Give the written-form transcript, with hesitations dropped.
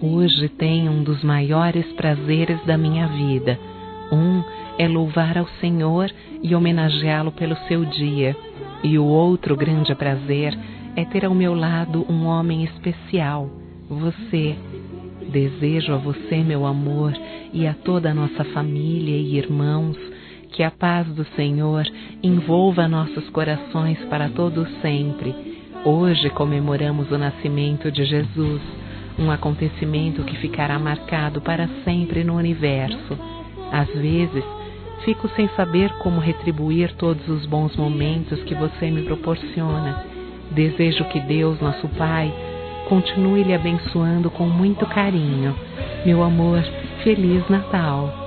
Hoje tenho um dos maiores prazeres da minha vida. Um é louvar ao Senhor e homenageá-lo pelo seu dia. E o outro grande prazer é ter ao meu lado um homem especial, você. Desejo a você, meu amor, e a toda a nossa família e irmãos, que a paz do Senhor envolva nossos corações para todo sempre. Hoje comemoramos o nascimento de Jesus, um acontecimento que ficará marcado para sempre no universo. Às vezes, fico sem saber como retribuir todos os bons momentos que você me proporciona. Desejo que Deus, nosso Pai, continue lhe abençoando com muito carinho. Meu amor, Feliz Natal!